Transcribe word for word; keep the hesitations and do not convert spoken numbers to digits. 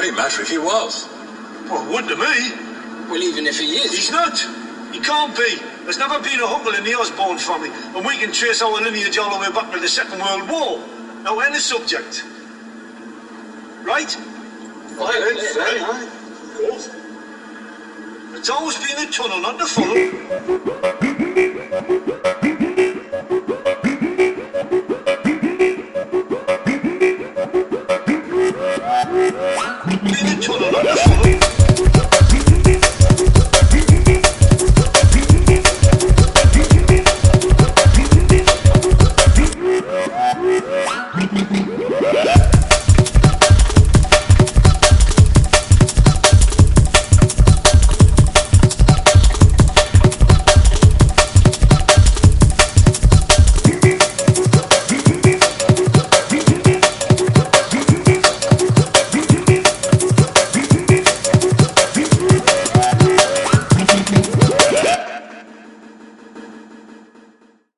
would it matter if he was? Well, it wouldn't to me. Well, even if he is... He's not. He can't be. There's never been a uncle in the Osborne family, and we can trace our lineage all the way back to the Second World War. Now, end the subject. Right? Right, right, right, right. Of course. It's always been the tunnel, not the funnel. Been the tunnel, not the funnel.